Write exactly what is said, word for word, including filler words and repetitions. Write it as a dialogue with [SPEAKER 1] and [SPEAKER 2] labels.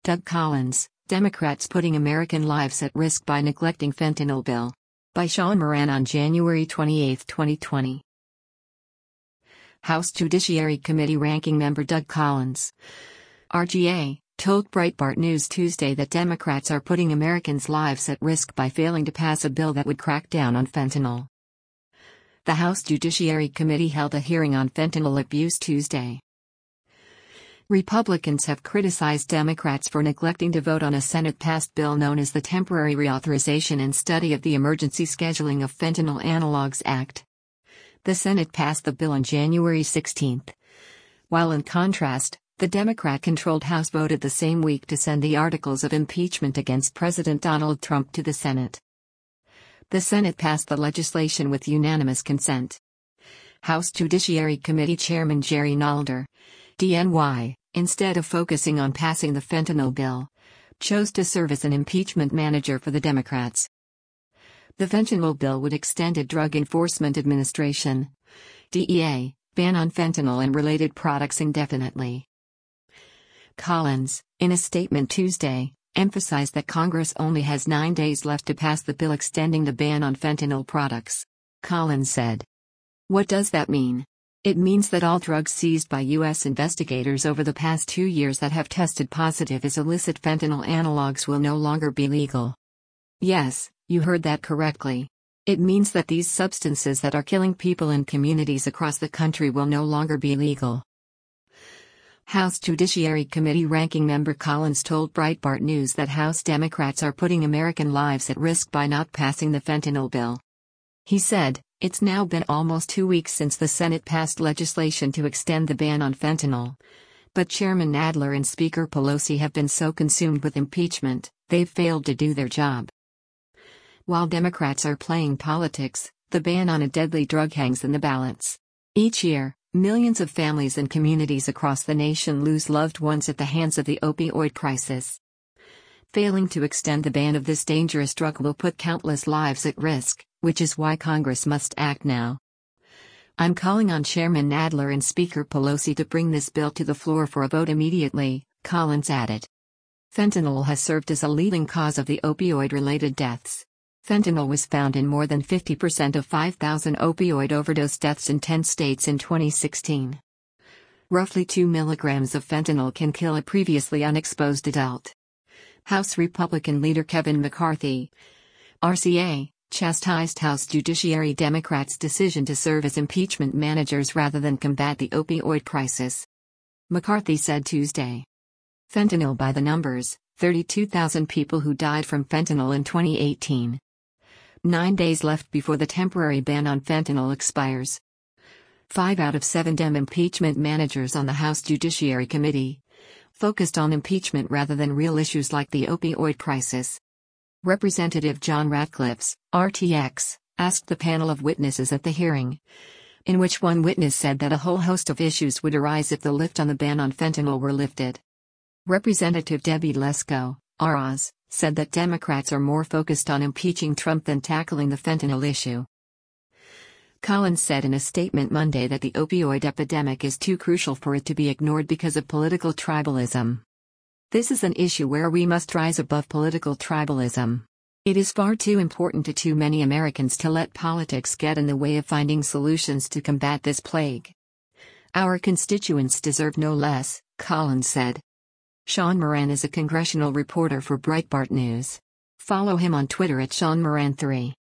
[SPEAKER 1] Doug Collins, Democrats putting American lives at risk by neglecting fentanyl bill. By Sean Moran on January twenty-eighth, twenty twenty. House Judiciary Committee Ranking Member Doug Collins, R G A, told Breitbart News Tuesday that Democrats are putting Americans' lives at risk by failing to pass a bill that would crack down on fentanyl. The House Judiciary Committee held a hearing on fentanyl abuse Tuesday. Republicans have criticized Democrats for neglecting to vote on a Senate-passed bill known as the Temporary Reauthorization and Study of the Emergency Scheduling of Fentanyl Analogs Act. The Senate passed the bill on January sixteenth. While in contrast, the Democrat-controlled House voted the same week to send the articles of impeachment against President Donald Trump to the Senate. The Senate passed the legislation with unanimous consent. House Judiciary Committee Chairman Jerry Nadler, D N Y, instead of focusing on passing the fentanyl bill, chose to serve as an impeachment manager for the Democrats. The fentanyl bill would extend a Drug Enforcement Administration (D E A) ban on fentanyl and related products indefinitely. Collins, in a statement Tuesday, emphasized that Congress only has nine days left to pass the bill extending the ban on fentanyl products. Collins said, "What does that mean? It means that all drugs seized by U S investigators over the past two years that have tested positive as illicit fentanyl analogs will no longer be legal." Yes, you heard that correctly. It means that these substances that are killing people in communities across the country will no longer be legal. House Judiciary Committee Ranking Member Collins told Breitbart News that House Democrats are putting American lives at risk by not passing the fentanyl bill. He said, "It's now been almost two weeks since the Senate passed legislation to extend the ban on fentanyl. But Chairman Nadler and Speaker Pelosi have been so consumed with impeachment, they've failed to do their job." While Democrats are playing politics, the ban on a deadly drug hangs in the balance. Each year, millions of families and communities across the nation lose loved ones at the hands of the opioid crisis. Failing to extend the ban of this dangerous drug will put countless lives at risk, which is why Congress must act now. "I'm calling on Chairman Nadler and Speaker Pelosi to bring this bill to the floor for a vote immediately," Collins added. Fentanyl has served as a leading cause of the opioid-related deaths. Fentanyl was found in more than fifty percent of five thousand opioid overdose deaths in ten states in twenty sixteen. Roughly two milligrams of fentanyl can kill a previously unexposed adult. House Republican leader Kevin McCarthy, R C A, chastised House Judiciary Democrats' decision to serve as impeachment managers rather than combat the opioid crisis. McCarthy said Tuesday, "Fentanyl by the numbers, thirty-two thousand people who died from fentanyl in twenty eighteen. Nine days left before the temporary ban on fentanyl expires." Five out of seven Dem impeachment managers on the House Judiciary Committee focused on impeachment rather than real issues like the opioid crisis. Representative John Ratcliffe, R T X, asked the panel of witnesses at the hearing, in which one witness said that a whole host of issues would arise if the lift on the ban on fentanyl were lifted. Representative Debbie Lesko, R O S, said that Democrats are more focused on impeaching Trump than tackling the fentanyl issue. Collins said in a statement Monday that the opioid epidemic is too crucial for it to be ignored because of political tribalism. "This is an issue where we must rise above political tribalism. It is far too important to too many Americans to let politics get in the way of finding solutions to combat this plague. Our constituents deserve no less," Collins said. Sean Moran is a congressional reporter for Breitbart News. Follow him on Twitter at Sean Moran three.